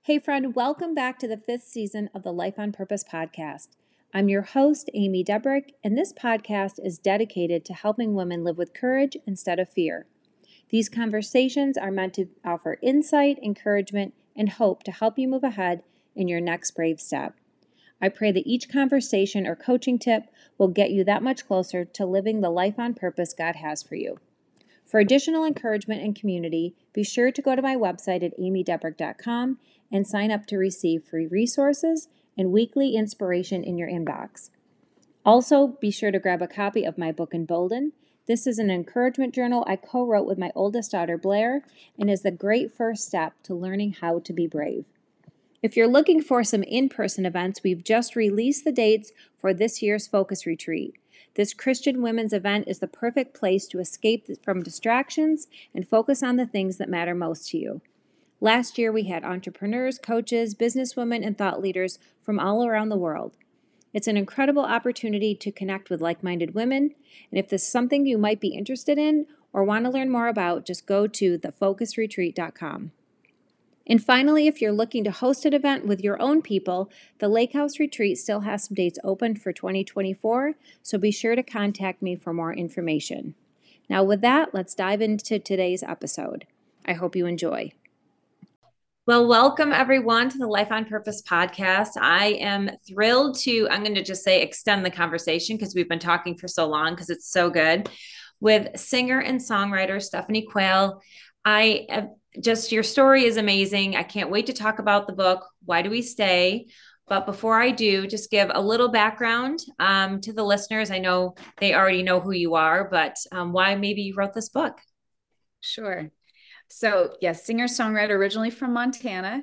Hey, friend, welcome back to the 5th season of the Life on Purpose podcast. I'm your host, Amy Debrick, and this podcast is dedicated to helping women live with courage instead of fear. These conversations are meant to offer insight, encouragement, and hope to help you move ahead in your next brave step. I pray that each conversation or coaching tip will get you that much closer to living the life on purpose God has for you. For additional encouragement and community, be sure to go to my website at amydebrick.com and sign up to receive free resources and weekly inspiration in your inbox. Also, be sure to grab a copy of my book, Embolden. This is an encouragement journal I co-wrote with my oldest daughter, Blair, and is the great first step to learning how to be brave. If you're looking for some in-person events, we've just released the dates for this year's Focus Retreat. This Christian women's event is the perfect place to escape from distractions and focus on the things that matter most to you. Last year, we had entrepreneurs, coaches, businesswomen, and thought leaders from all around the world. It's an incredible opportunity to connect with like-minded women, and if this is something you might be interested in or want to learn more about, just go to thefocusretreat.com. And finally, if you're looking to host an event with your own people, the Lake House Retreat still has some dates open for 2024, so be sure to contact me for more information. Now with that, let's dive into today's episode. I hope you enjoy. Well, welcome everyone to the Life on Purpose podcast. I am thrilled I'm going to just say extend the conversation because we've been talking for so long because it's so good, with singer and songwriter Stephanie Quayle. Your story is amazing. I can't wait to talk about the book, Why Do We Stay? But before I do, just give a little background to the listeners. I know they already know who you are, but why maybe you wrote this book. Sure. So yes, singer-songwriter originally from Montana.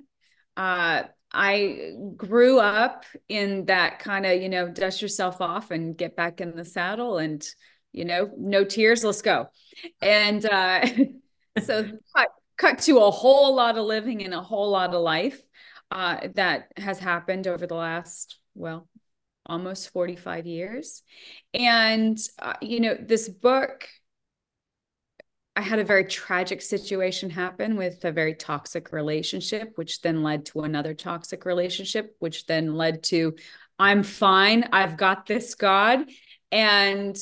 I grew up in that kind of, dust yourself off and get back in the saddle and, no tears, let's go. And so cut to a whole lot of living and a whole lot of life that has happened over the last, almost 45 years. And, this book, I had a very tragic situation happen with a very toxic relationship, which then led to another toxic relationship, which then led to, I'm fine, I've got this, God. And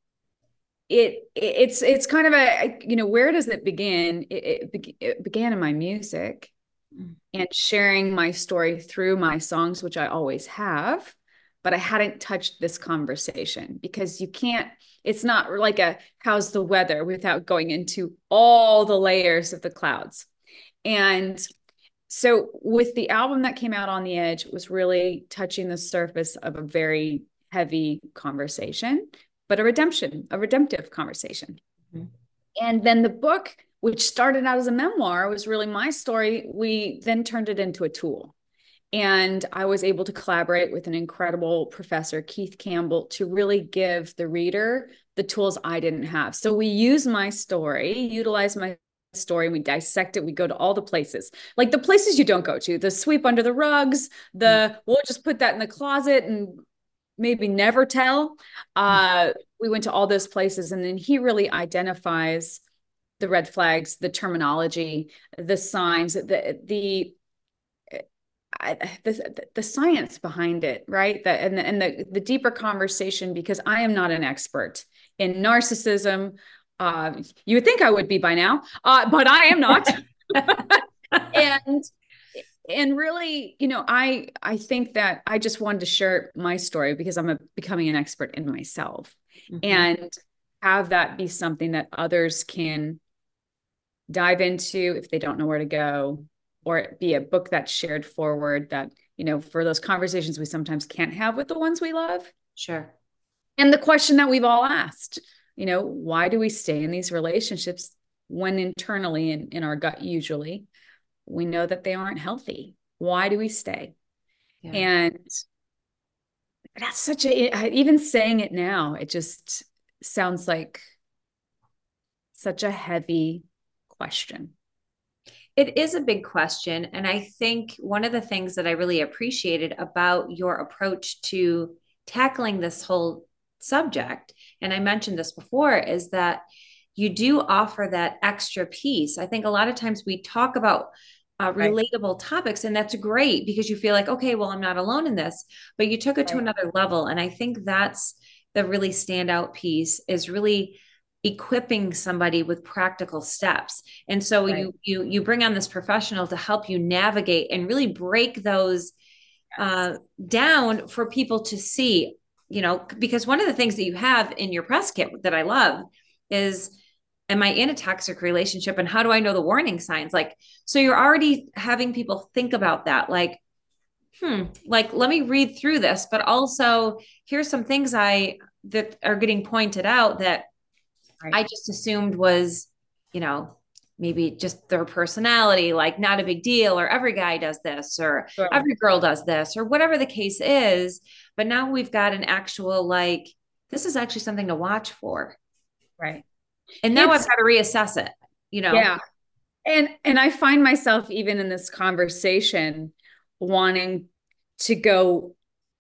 it's kind of where does it begin? It began in my music and sharing my story through my songs, which I always have, but I hadn't touched this conversation because it's not like how's the weather without going into all the layers of the clouds. And so with the album that came out, On the Edge, was really touching the surface of a very heavy conversation, but a redemptive conversation. Mm-hmm. And then the book, which started out as a memoir, was really my story. We then turned it into a tool. And I was able to collaborate with an incredible professor, Keith Campbell, to really give the reader the tools I didn't have. So we use my story, utilize my story, and we dissect it. We go to all the places, like the places you don't go to, the sweep under the rugs, we'll just put that in the closet and maybe never tell. We went to all those places, and then he really identifies the red flags, the terminology, the signs, the science behind it, right? And the deeper conversation, because I am not an expert in narcissism. You would think I would be by now, but I am not. and really, I think that I just wanted to share my story because I'm becoming an expert in myself, and have that be something that others can dive into if they don't know where to go, or it be a book that's shared forward that, for those conversations we sometimes can't have with the ones we love. Sure. And the question that we've all asked, why do we stay in these relationships when internally in our gut, usually we know that they aren't healthy? Why do we stay? Yeah. And that's even saying it now, it just sounds like such a heavy question. It is a big question. And I think one of the things that I really appreciated about your approach to tackling this whole subject, and I mentioned this before, is that you do offer that extra piece. I think a lot of times we talk about Right. relatable topics. And that's great because you feel like, okay, well, I'm not alone in this, but you took it to Right. another level. And I think that's the really standout piece, is really equipping somebody with practical steps. And so Right. you bring on this professional to help you navigate and really break those Yes. uh, down for people to see, because one of the things that you have in your press kit that I love is, am I in a toxic relationship, and how do I know the warning signs? Like, so you're already having people think about that, like, like, let me read through this, but also here's some things that are getting pointed out that Right. I just assumed was, you know, maybe just their personality, like not a big deal, or every guy does this, or Sure. every girl does this, or whatever the case is. But now we've got an actual, like, this is actually something to watch for. Right. And now I've It's got to reassess it, you know? yeah. And I find myself even in this conversation wanting to go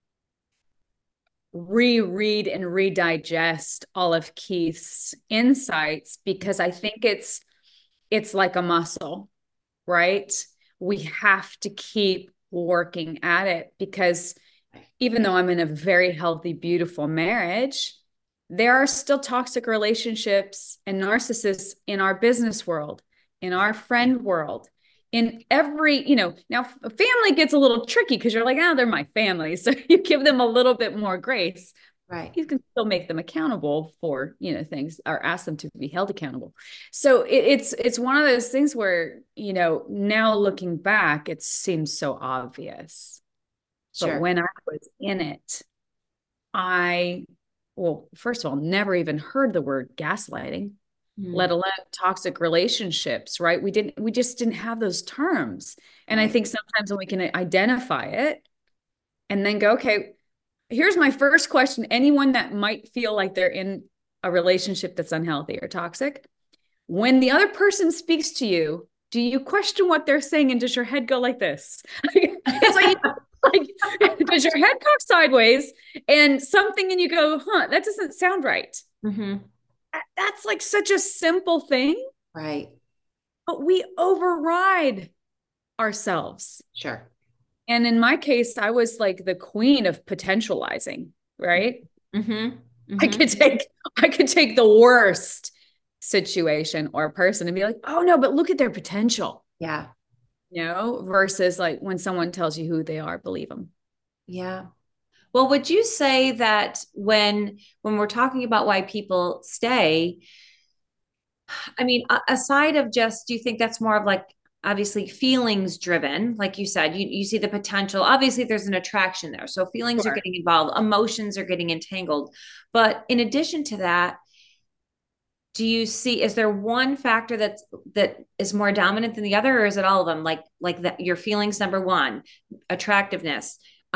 reread and redigest all of Keith's insights, because I think it's like a muscle, right? We have to keep working at it, because even though I'm in a very healthy, beautiful marriage, there are still toxic relationships and narcissists in our business world, in our friend world, in every, now family gets a little tricky because you're like, oh, they're my family. So you give them a little bit more grace. Right. You can still make them accountable for, things, or ask them to be held accountable. So it's one of those things where, now looking back, it seems so obvious. But Sure. when I was in it, well, first of all, never even heard the word gaslighting, let Mm, alone toxic relationships, right? We just didn't have those terms. And I right. think sometimes when we can identify it and then go, okay, here's my first question. Anyone that might feel like they're in a relationship that's unhealthy or toxic, when the other person speaks to you, do you question what they're saying? And does your head go like this? It's like, does your head cock sideways and something and you go, huh, that doesn't sound right. Mm-hmm. That's like such a simple thing, Right. but we override ourselves. Sure. And in my case, I was like the queen of potentializing, right? Mm-hmm. I Mm-hmm. could take I could take the worst situation or person and be like, "Oh no, but look at their potential." Yeah. Versus like when someone tells you who they are, believe them. Yeah. Well, would you say that when we're talking about why people stay, I mean, aside of just, do you think that's more of like, obviously feelings driven, like you said, you see the potential. Obviously, there's an attraction there, so feelings are Sure. getting involved, emotions are getting entangled. But in addition to that, do you see, is there one factor that is more dominant than the other, or is it all of them? Like that, your feelings, number one, attractiveness,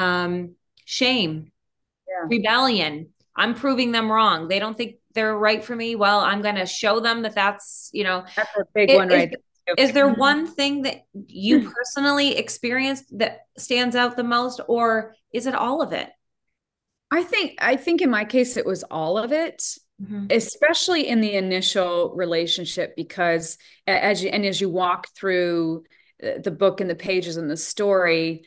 shame, Yeah. rebellion. I'm proving them wrong. They don't think they're right for me. Well, I'm going to show them that that's, That's a big one is right there. is there Too. one thing that you personally experienced that stands out the most, or is it all of it? I think in my case it was all of it, Mm-hmm. especially in the initial relationship, because as you walk through the book and the pages and the story,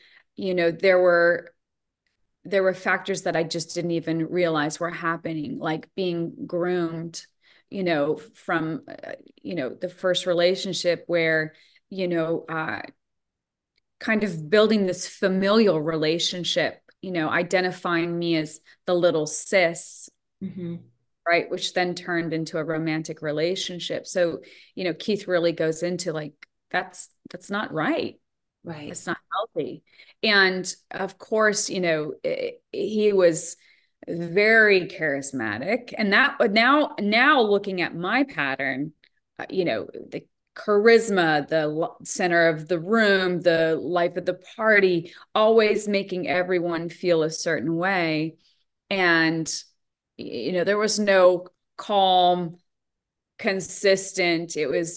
there were factors that I just didn't even realize were happening, like being groomed, from the first relationship where, you know, uh, kind of building this familial relationship, identifying me as the little sis, Mm-hmm. right? Which then turned into a romantic relationship. So, Keith really goes into like, that's not right. Right. That's not healthy. And of course, he was very charismatic. And that now looking at my pattern, the charisma, the center of the room, the life of the party, always making everyone feel a certain way. And, there was no calm, consistent.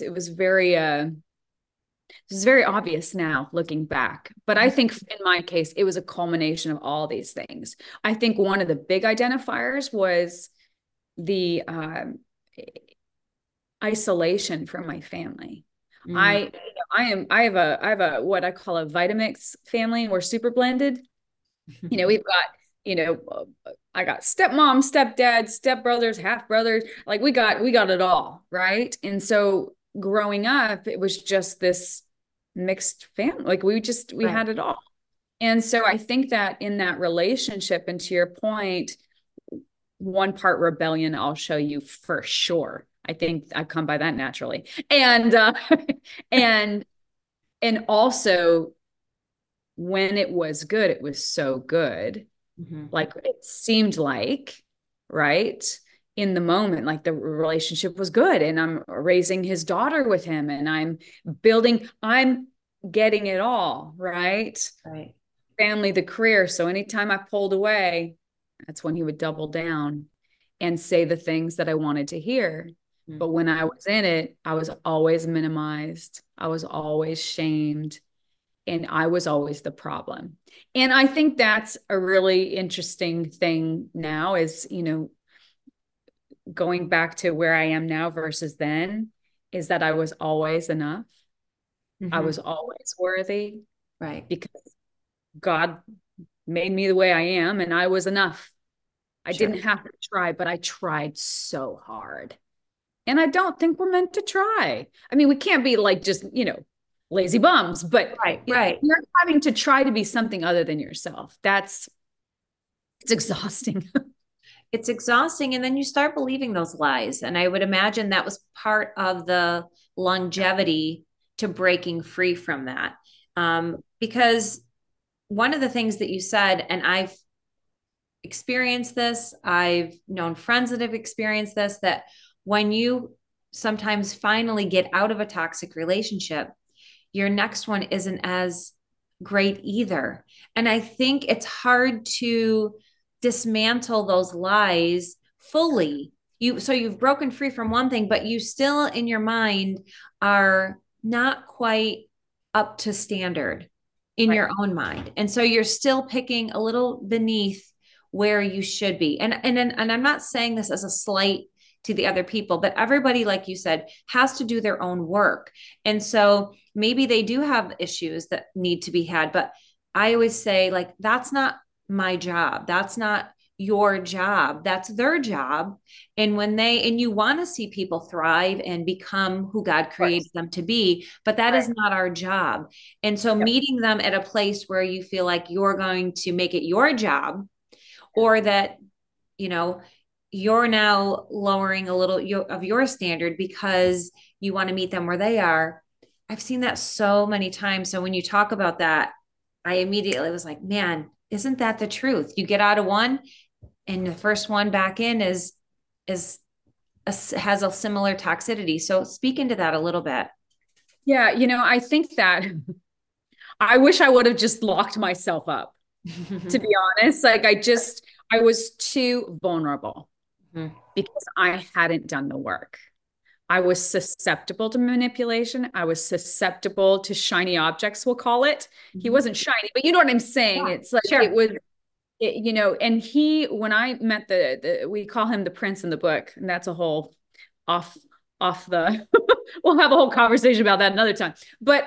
It was very obvious now looking back. But I think in my case, it was a culmination of all these things. I think one of the big identifiers was the isolation from my family. Mm. I have a what I call a Vitamix family. We're super blended. We've got, I got stepmom, stepdad, stepbrothers, half brothers. Like we got it all, right? And so growing up, it was just this mixed family. Like we Right. had it all. And so I think that in that relationship, and to your point, one part rebellion, I'll show you for sure. I think I come by that naturally. And and and also when it was good, it was so good. Mm-hmm. Like it seemed like, right? In the moment, like the relationship was good. And I'm raising his daughter with him and I'm getting it all, right? Right. Family, the career. So anytime I pulled away, that's when he would double down and say the things that I wanted to hear. Mm-hmm. But when I was in it, I was always minimized. I was always shamed. And I was always the problem. And I think that's a really interesting thing now is, going back to where I am now versus then, is that I was always enough. I Mm-hmm. was always worthy Right. because God made me the way I am and I was enough. I Sure. didn't have to try, but I tried so hard. And I don't think we're meant to try. I mean, we can't be like just, lazy bums, but Right. if Right. you're having to try to be something other than yourself, it's exhausting. It's exhausting. And then you start believing those lies. And I would imagine that was part of the longevity to breaking free from that. Because one of the things that you said, and I've experienced this, I've known friends that have experienced this, that when you sometimes finally get out of a toxic relationship, your next one isn't as great either. And I think it's hard to dismantle those lies fully. You've broken free from one thing, but you still in your mind are not quite up to standard in Right. your own mind. And so you're still picking a little beneath where you should be. And I'm not saying this as a slight to the other people, but everybody, like you said, has to do their own work. And so maybe they do have issues that need to be had, but I always say, like, that's not my job. That's not your job. That's their job. And you want to see people thrive and become who God Of created course. them to be, but that is Right. not our job. And so Yep. meeting them at a place where you feel like you're going to make it your job, or that, you know, you're now lowering a little of your standard because you want to meet them where they are. I've seen that so many times. So when you talk about that, I immediately was like, man, isn't that the truth? You get out of one and the first one back in is has a similar toxicity. So speak into that a little bit. Yeah, I think that I wish I would have just locked myself up, to be honest. Like I was too vulnerable because I hadn't done the work. I was susceptible to manipulation. I was susceptible to shiny objects, we'll call it. He Mhm. wasn't shiny, but you know what I'm saying? Yeah, It's like it sure. was, and when I met we call him the prince in the book, and that's a whole off, off the, we'll have a whole conversation about that another time. But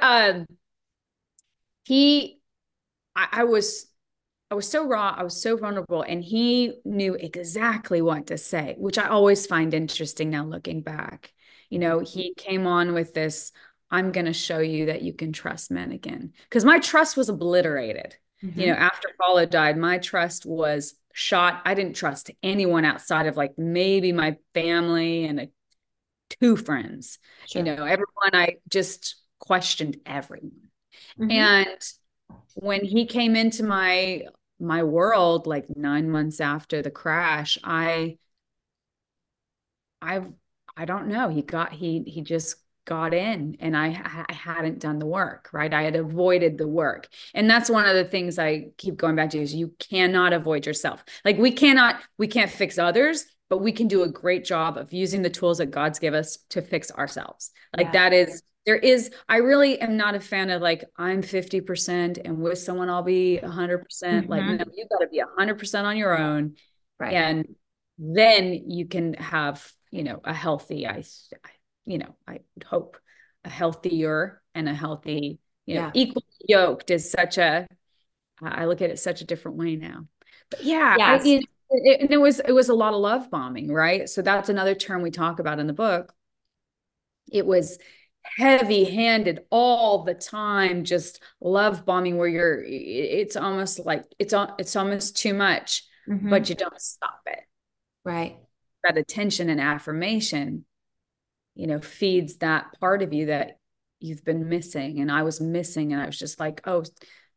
he, I was so raw, I was so vulnerable, and he knew exactly what to say, which I always find interesting now looking back. He came on with this, I'm going to show you that you can trust men again. Because my trust was obliterated. Mhm. After Paula died, my trust was shot. I didn't trust anyone outside of like maybe my family and two friends. Sure. Everyone, I just questioned everyone. Mhm. And when he came into my world like 9 months after the crash, I I don't know. He just got in, and I hadn't done the work, right? I had avoided the work. And that's one of the things I keep going back to is you cannot avoid yourself. Like we can't fix others, but we can do a great job of using the tools that God's give us to fix ourselves. Like Yeah. that is there is I really am not a fan of like I'm 50% and with someone I'll be 100%. Like no, Mhm. you got to be 100% on your own, Right. and then you can have, a healthy, I would hope, a healthier and a healthy, Yeah. equally yoked is such a, I look at it such a different way now. But yeah, Yes. and it was a lot of love bombing, right? So that's another term we talk about in the book. It was heavy handed all the time, just love bombing where it's almost like it's almost too much, Mm-hmm. but you don't stop it. Right. That attention and affirmation, feeds that part of you that you've been missing. And I was missing, and I was just like, oh,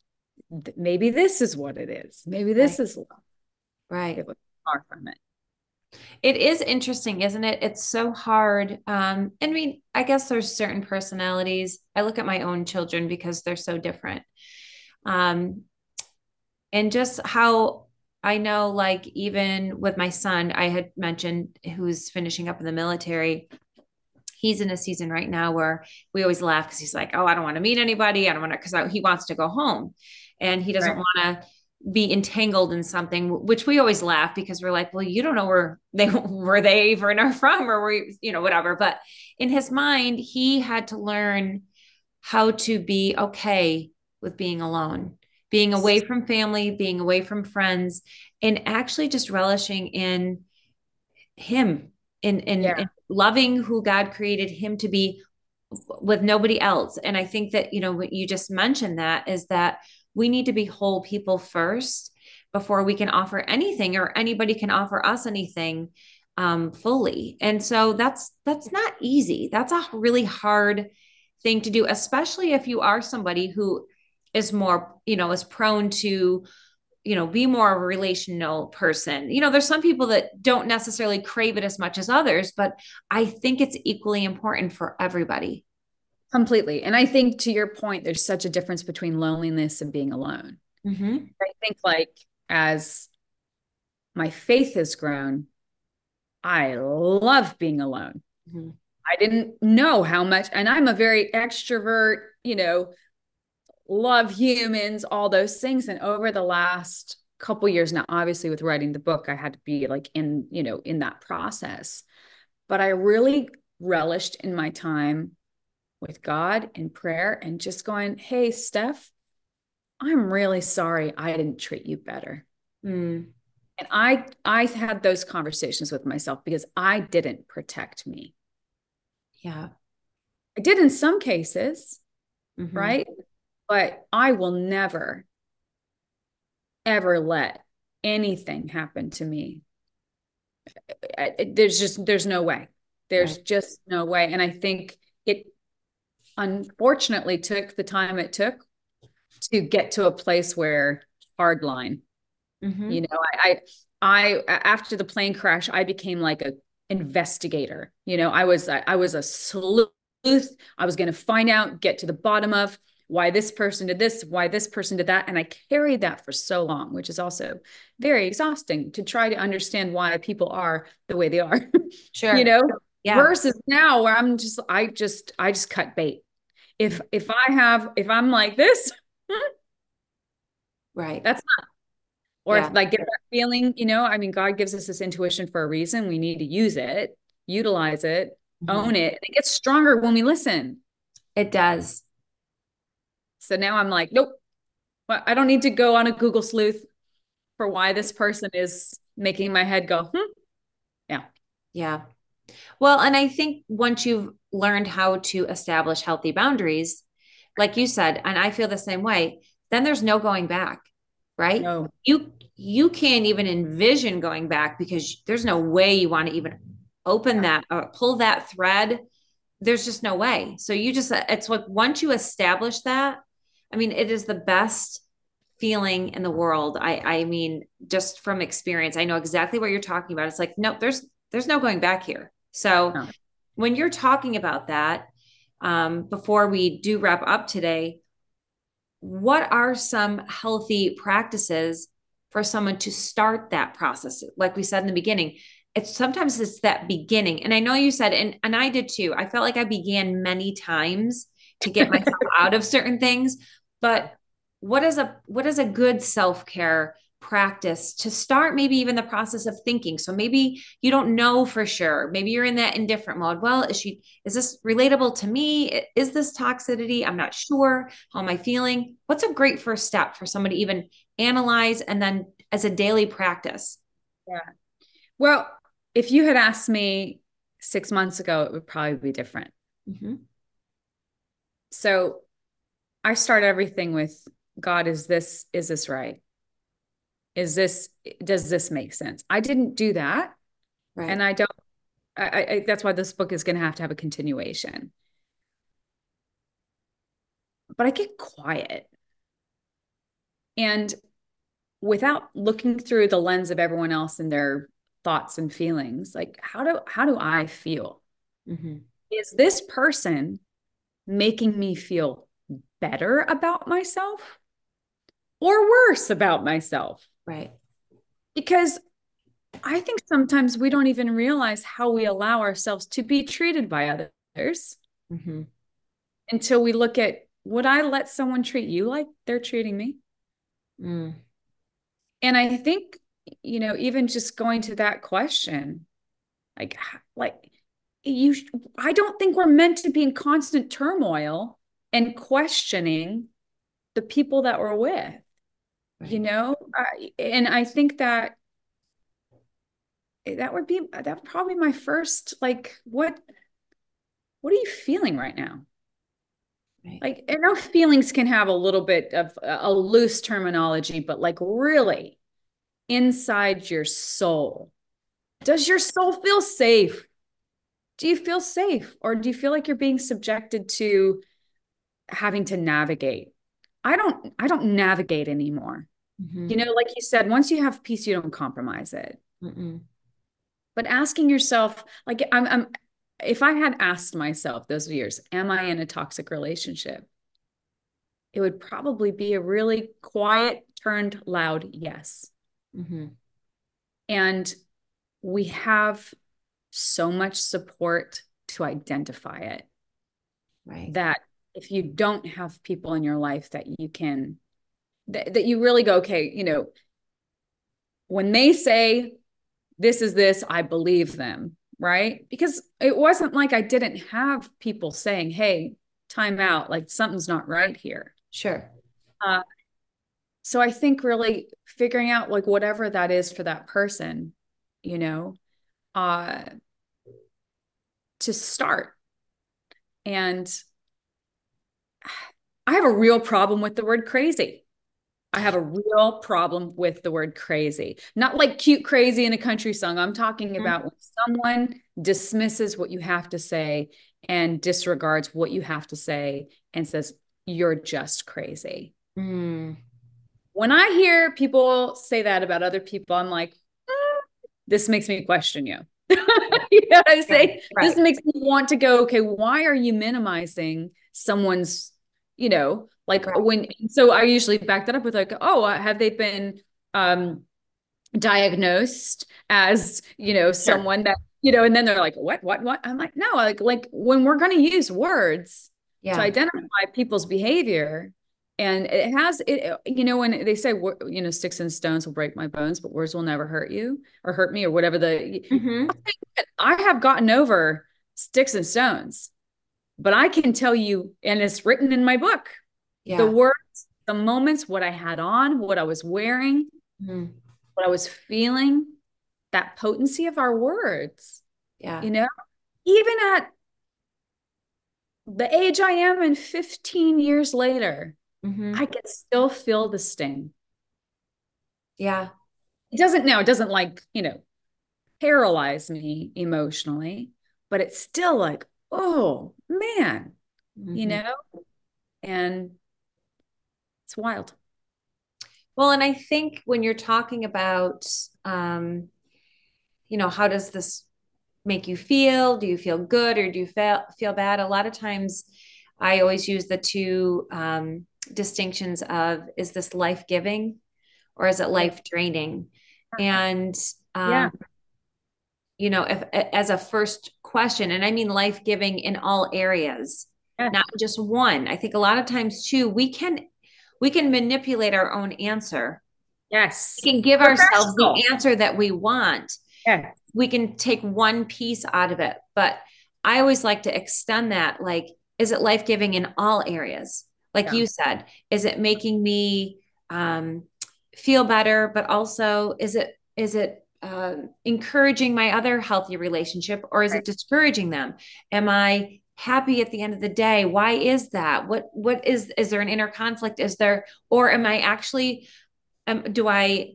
maybe this is what it is. Maybe Right. this is love. Right. It was far from it. It is interesting, isn't it? It's so hard. I mean, I guess there's certain personalities. I look at my own children because they're so different. Um, and just how I know, like, even with my son, I had mentioned who's finishing up in the military. He's in a season right now where we always laugh because he's like, oh, I don't want to meet anybody. I don't want to, because he wants to go home and he doesn't Right. want to be entangled in something, which we always laugh because we're like, well, you don't know where they even are from or where, whatever. But in his mind, he had to learn how to be okay with being alone, being away from family, being away from friends, and actually just relishing in him Yeah. in loving who God created him to be with nobody else. And I think that, what you just mentioned that is that we need to be whole people first before we can offer anything or anybody can offer us anything fully. And so that's not easy. That's a really hard thing to do, especially if you are somebody who is more, is prone to be more of a relational person. There's some people that don't necessarily crave it as much as others, but I think it's equally important for everybody. Completely. And I think to your point, there's such a difference between loneliness and being alone. Mm-hmm. I think like as my faith has grown, I love being alone. Mm-hmm. I didn't know how much, and I'm a very extrovert, love humans, all those things. And over the last couple years now, obviously with writing the book, I had to be like in that process. But I really relished in my time with God and prayer and just going, hey, Steph, I'm really sorry I didn't treat you better. Mm, And I had those conversations with myself because I didn't protect me. yeah. I did in some cases, Mm-hmm. right? But I will never, ever let anything happen to me. There's no way. There's Right. just no way. And I think it unfortunately took the time it took to get to a place where hard line. Mm-hmm. You know, I after the plane crash, I became like a investigator. I was a sleuth. I was going to find out, get to the bottom of why this person did this, why this person did that. And I carried that for so long, which is also very exhausting to try to understand why people are the way they are, you Sure. know, Yeah. versus now where I just cut bait. If I'm like this, Right. that's or Yeah. if like get that feeling, I mean, God gives us this intuition for a reason. We need to use it, utilize it, Mm-hmm. own it. And it gets stronger when we listen. It does. So now I'm like, nope, well, I don't need to go on a Google sleuth for why this person is making my head go, yeah. Yeah. Well, and I think once you've learned how to establish healthy boundaries, like you said, and I feel the same way, then there's no going back, right? No. You can't even envision going back because there's no way you want to even open Yeah. that or pull that thread. There's just no way. So it's like once you establish that, I mean, it is the best feeling in the world. I mean, just from experience, I know exactly what you're talking about. It's like, no, there's no going back here. So No. when you're talking about that, before we do wrap up today, what are some healthy practices for someone to start that process? Like we said in the beginning, it's that beginning. And I know you said, and I did too. I felt like I began many times to get myself out of certain things. But what is a good self-care practice to start maybe even the process of thinking. So maybe you don't know for sure. Maybe you're in that indifferent mode. Well, is this relatable to me? Is this toxicity? I'm not sure. How am I feeling? What's a great first step for somebody to even analyze and then as a daily practice? Yeah. Well, if you had asked me 6 months ago, it would probably be different. Mm-hmm. So I start everything with, God, is this right? Does this make sense? I didn't do that. Right. And that's why this book is going to have a continuation. But I get quiet. And without looking through the lens of everyone else and their thoughts and feelings, like how do I feel? Mm-hmm. Is this person making me feel better about myself or worse about myself? Right. Because I think sometimes we don't even realize how we allow ourselves to be treated by others Mm-hmm. until we look at, would I let someone treat you like they're treating me? Mm. And I think, even just going to that question, like you, I don't think we're meant to be in constant turmoil and questioning the people that we're with, Right. and I think that would probably be my first, like, what are you feeling right now? Right. Like, I know feelings can have a little bit of a loose terminology, but like really inside your soul, does your soul feel safe? Do you feel safe, or do you feel like you're being subjected to having to navigate? I don't navigate anymore. Mm-hmm. Like you said, once you have peace, you don't compromise it. Mm-mm. But asking yourself, like, if I had asked myself those years, am I in a toxic relationship? It would probably be a really quiet, turned loud yes. Mm-hmm. And we have so much support to identify it, Right. that if you don't have people in your life that that you really go, okay, when they say this is this, I believe them, right? Because it wasn't like I didn't have people saying, hey, time out, like something's not right here. Sure. Uh, so I think really figuring out like whatever that is for that person, you know, uh, to start. And I have a real problem with the word crazy. I have a real problem with the word crazy. Not like cute crazy in a country song. I'm talking Mm-hmm. about when someone dismisses what you have to say and disregards what you have to say and says, you're just crazy. Mm. When I hear people say that about other people, I'm like, this makes me question you. You know what I say? Right. This makes me want to go, okay, why are you minimizing someone's, like Right. so I usually back that up with like, oh, have they been diagnosed as, Sure. someone that, and then they're like, what? I'm like, no, like when we're going to use words to Yeah. identify people's behavior, and it has it, when they say, sticks and stones will break my bones, but words will never hurt you or hurt me or whatever Mm-hmm. I have gotten over sticks and stones, but I can tell you, and it's written in my book, the Yeah. words, the moments, what I had on, what I was wearing, Mm-hmm. what I was feeling, that potency of our words, Yeah. you know, even at the age I am and 15 years later, Mm-hmm. I can still feel the sting. Yeah. It doesn't like, paralyze me emotionally, but it's still like, oh man, Mm-hmm. and it's wild. Well, and I think when you're talking about, um, how does this make you feel? Do you feel good or do you feel bad? A lot of times I always use the two distinctions of, is this life giving or is it Yeah. life draining? And, Yeah. um, if as a first question, and I mean life giving in all areas, Yes. not just one. I think a lot of times too, we can manipulate our own answer Yes. We can give ourselves Professional. the answer that we want. Yeah. We can take one piece out of it. But I always like to extend that. Like, is it life giving in all areas? Like Yeah. you said, is it making me feel better? But also, is it encouraging my other healthy relationship, or is Right. it discouraging them? Am I happy at the end of the day? Why is that? What is there an inner conflict? Is there, or am I actually do I,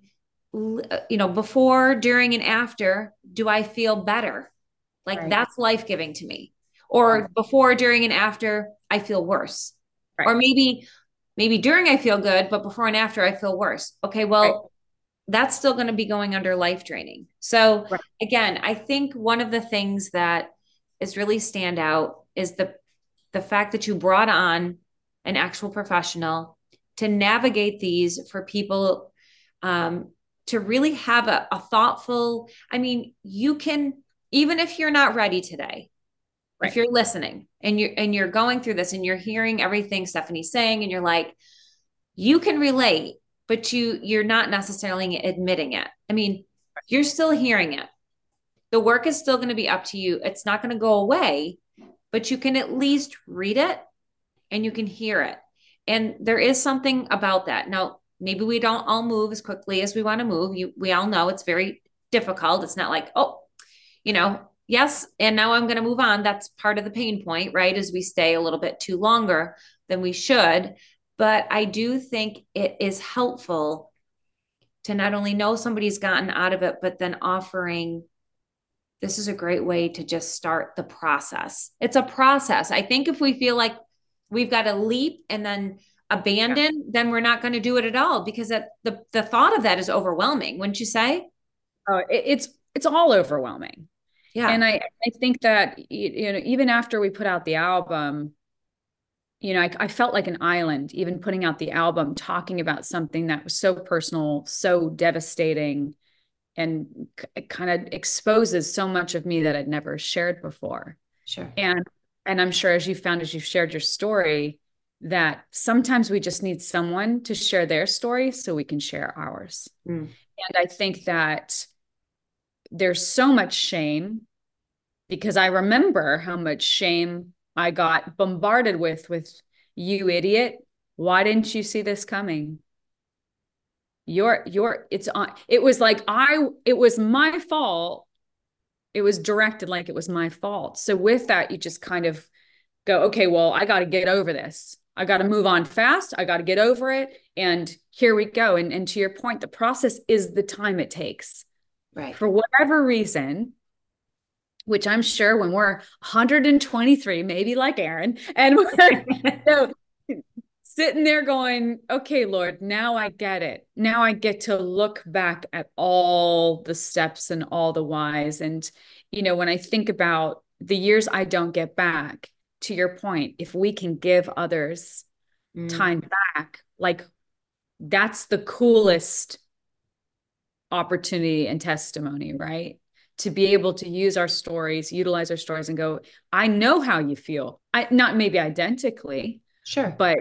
before, during, and after, do I feel better? Like Right. that's life giving to me. Right. Or before, during, and after, I feel worse. Right. Or maybe during I feel good, but before and after I feel worse. Okay, Right. well, that's still going to be going under life draining. So Right. again, I think one of the things that is really stand out is the fact that you brought on an actual professional to navigate these for people, um, to really have a thoughtful, I mean, you can, even if you're not ready today, if Right. you're listening and you're going through this and you're hearing everything Stephanie's saying and you're like, you can relate, but you're not necessarily admitting it. I mean, you're still hearing it. The work is still going to be up to you. It's not going to go away, but you can at least read it and you can hear it. And there is something about that. Now, maybe we don't all move as quickly as we want to move. We all know it's very difficult. It's not like, oh, yes, and now I'm going to move on. That's part of the pain point, right? Is we stay a little bit too longer than we should. But I do think it is helpful to not only know somebody's gotten out of it, but then offering, this is a great way to just start the process. It's a process. I think if we feel like we've got to leap and then Yeah. abandon, then we're not going to do it at all, because the thought of that is overwhelming, wouldn't you say? Oh, it's all overwhelming. Yeah, And I think that, even after we put out the album, I felt like an island, even putting out the album, talking about something that was so personal, so devastating, and it kind of exposes so much of me that I'd never shared before. sure. And I'm sure, as you found, as you've shared your story, that sometimes we just need someone to share their story so we can share ours. Mm. And I think that there's so much shame, because I remember how much shame I got bombarded with, you idiot. Why didn't you see this coming? It's on. It was like, it was my fault. It was directed like it was my fault. So with that, you just kind of go, okay, well, I got to get over this. I got to move on fast. I got to get over it. And here we go. And to your point, the process is the time it takes. Right. For whatever reason, which I'm sure when we're 123, maybe like Aaron, and we're so, sitting there going, okay, Lord, now I get it. Now I get to look back at all the steps and all the whys. And, when I think about the years I don't get back, to your point, if we can give others Mm. time back, like, that's the coolest opportunity and testimony, right? To be able to use our stories, utilize our stories, and go, I know how you feel. I not maybe identically, Sure. but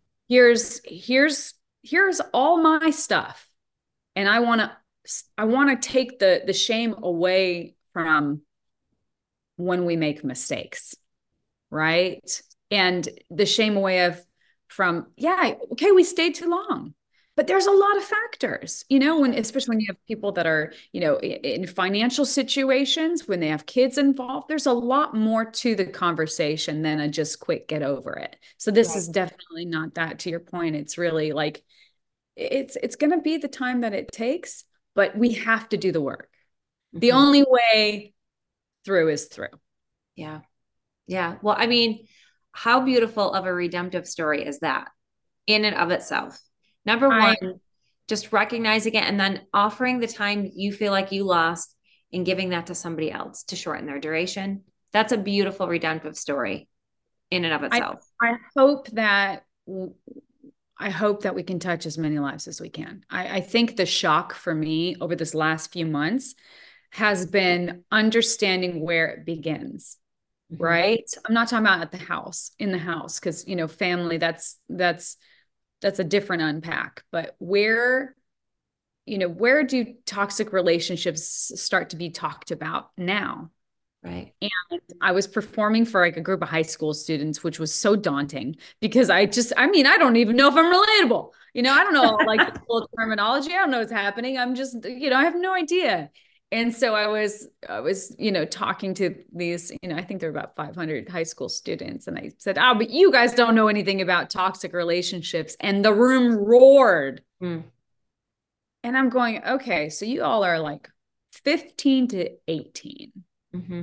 here's all my stuff. And I want to take the shame away from when we make mistakes, right? And the shame away from, yeah, okay, we stayed too long. But there's a lot of factors, especially when you have people that are, in financial situations, when they have kids involved, there's a lot more to the conversation than a just quick get over it. So this Right. is definitely not that. To your point, it's really like, it's going to be the time that it takes, but we have to do the work. The Mhm. only way through is through. Yeah. Yeah. Well, I mean, how beautiful of a redemptive story is that in and of itself? Number one, I just recognizing it and then offering the time you feel like you lost and giving that to somebody else to shorten their duration. That's a beautiful redemptive story in and of I itself. I hope that I hope that we can touch as many lives as we can. I think the shock for me over this last few months has been understanding where it begins, Mhm. right? I'm not talking about at the house, in the house, because family, that's a different unpack. But where do toxic relationships start to be talked about now? Right. And I was performing for like a group of high school students, which was so daunting because I don't even know if I'm relatable. I don't know like the full terminology. I don't know what's happening. I'm just, I have no idea. And so I was, talking to these, I think there were about 500 high school students. And I said, oh, but you guys don't know anything about toxic relationships. And the room roared. Mm. And I'm going, okay, so you all are like 15 to 18. Mm-hmm.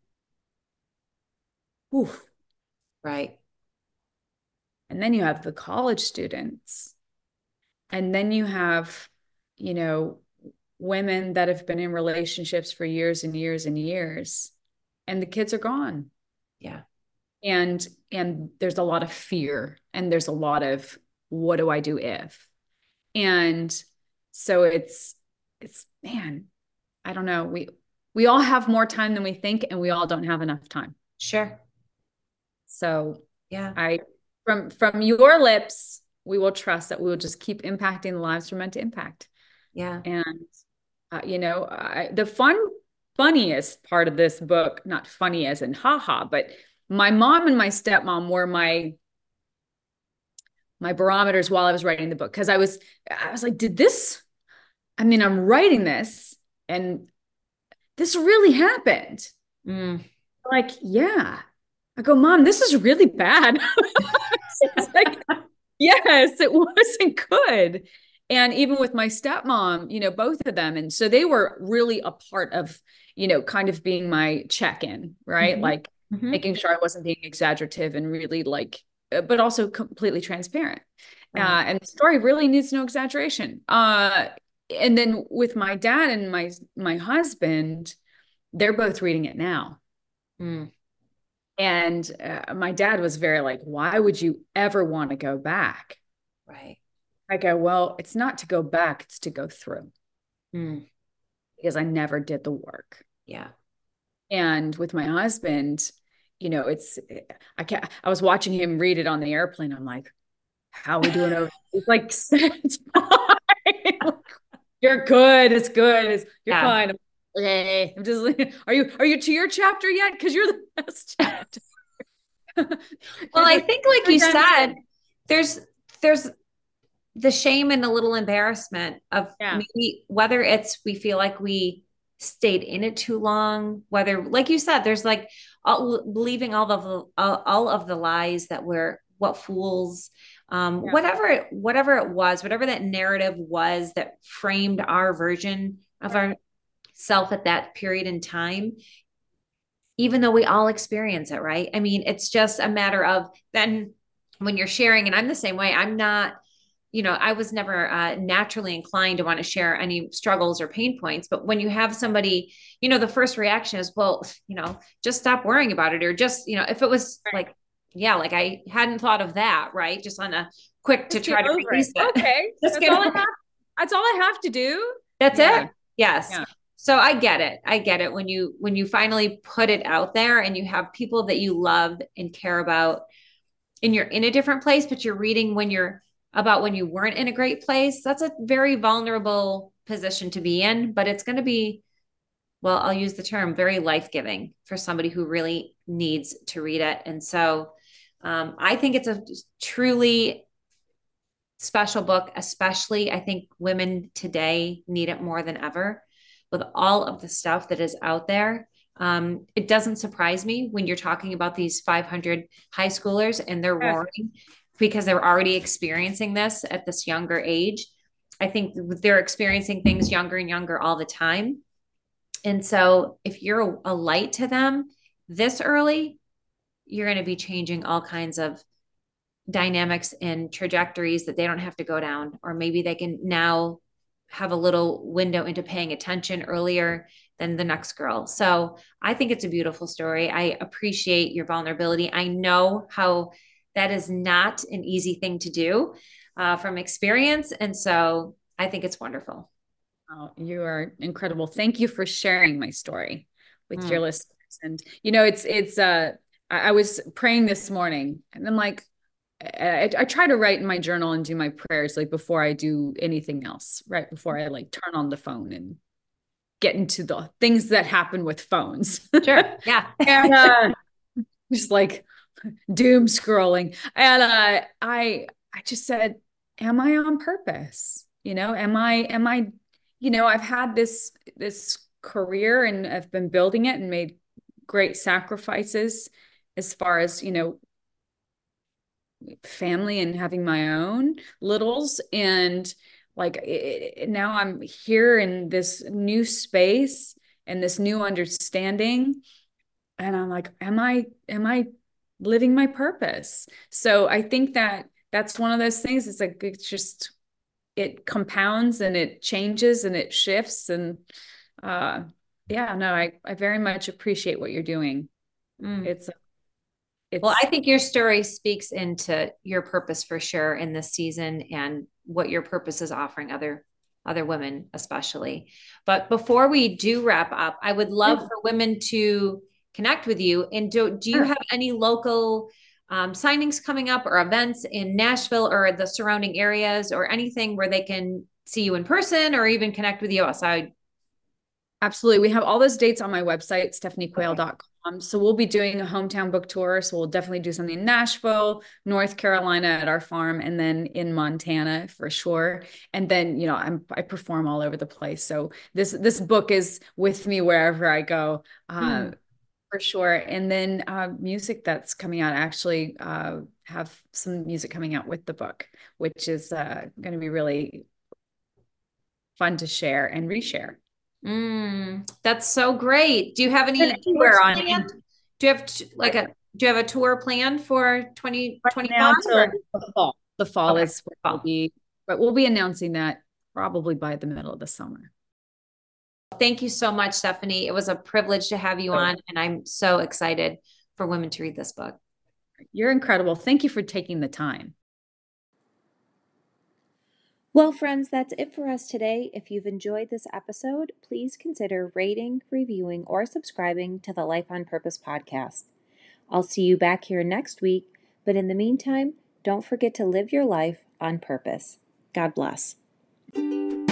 Oof. Right. And then you have the college students. And then you have, women that have been in relationships for years and years and years, and the kids are gone. Yeah. And there's a lot of fear, and there's a lot of what do I do if? And so it's man, I don't know. We all have more time than we think, and we all don't have enough time. Sure. So yeah, from your lips, we will trust that we will just keep impacting the lives we're meant to impact. Yeah. And the funniest part of this book, not funny as in haha, but my mom and my stepmom were my barometers while I was writing the book. Because I was like, I'm writing this and this really happened. Mm. Like, yeah. I go, Mom, this is really bad. It's like, yes, it wasn't good. And even with my stepmom, both of them. And so they were really a part of, kind of being my check-in, right? Mm-hmm. Like Mm-hmm. making sure I wasn't being exaggerative and really like, but also completely transparent. Right. And the story really needs no exaggeration. And then with my dad and my husband, they're both reading it now. Mm. And my dad was very like, why would you ever want to go back? Right. I go, well, it's not to go back, it's to go through. Mm. Because I never did the work. Yeah. And with my husband, I was watching him read it on the airplane. I'm like, how are we doing over? He's like, it's fine. You're good. It's good. You're fine. Okay. I'm just like, are you to your chapter yet? Because you're the best chapter. Well, I think like you said, there's the shame and a little embarrassment of maybe whether it's we feel like we stayed in it too long, whether like you said, there's like believing all of the lies that we're what fools, whatever it was, whatever that narrative was that framed our version of ourself at that period in time. Even though we all experience it, right? I mean, it's just a matter of then when you're sharing, and I'm the same way. I'm not, I was never naturally inclined to want to share any struggles or pain points. But when you have somebody, the first reaction is, well, just stop worrying about it. Or just, if it was like, yeah, like I hadn't thought of that, right? Just on a quick just to try to release it. Okay. That's all I have to do. That's it. Yes. Yeah. So I get it when you finally put it out there and you have people that you love and care about and you're in a different place, but you're reading when you weren't in a great place. That's a very vulnerable position to be in, but it's going to be, well, I'll use the term very life-giving for somebody who really needs to read it. And so I think it's a truly special book, especially I think women today need it more than ever. With all of the stuff that is out there, it doesn't surprise me when you're talking about these 500 high schoolers and they're roaring because they're already experiencing this at this younger age. I think they're experiencing things younger and younger all the time. And so if you're a light to them this early, you're going to be changing all kinds of dynamics and trajectories that they don't have to go down, or maybe they can now have a little window into paying attention earlier than the next girl. So I think it's a beautiful story. I appreciate your vulnerability. I know how that is not an easy thing to do from experience. And so I think it's wonderful. Oh, you are incredible. Thank you for sharing my story with your listeners. And, it's I was praying this morning and I'm like, I try to write in my journal and do my prayers like before I do anything else, right before I like turn on the phone and get into the things that happen with phones. Sure. Yeah. And just like doom scrolling. And I just said, am I on purpose? Am I, I've had this career and I've been building it and made great sacrifices as far as, family and having my own littles. And like now I'm here in this new space and this new understanding. And I'm like, am I living my purpose? So I think that that's one of those things. It's like, it compounds and it changes and it shifts. And yeah, no, I very much appreciate what you're doing. Mm. It's Well, I think your story speaks into your purpose for sure in this season and what your purpose is offering other women, especially. But before we do wrap up, I would love for women to connect with you. And do you have any local signings coming up or events in Nashville or the surrounding areas or anything where they can see you in person or even connect with you outside? Absolutely. We have all those dates on my website, stephaniequayle.com. So we'll be doing a hometown book tour. So we'll definitely do something in Nashville, North Carolina at our farm, and then in Montana for sure. And then, I perform all over the place. So this book is with me wherever I go, for sure. And then music that's coming out. I actually have some music coming out with the book, which is going to be really fun to share and reshare. That's so great. Do you have any anywhere on planned? Do you have do you have a tour planned for 2025? Now till the fall. The fall is where we'll be announcing that probably by the middle of the summer. Thank you so much, Stephanie. It was a privilege to have you on, and I'm so excited for women to read this book. You're incredible. Thank you for taking the time. Well, friends, that's it for us today. If you've enjoyed this episode, please consider rating, reviewing, or subscribing to the Life on Purpose podcast. I'll see you back here next week, but in the meantime, don't forget to live your life on purpose. God bless.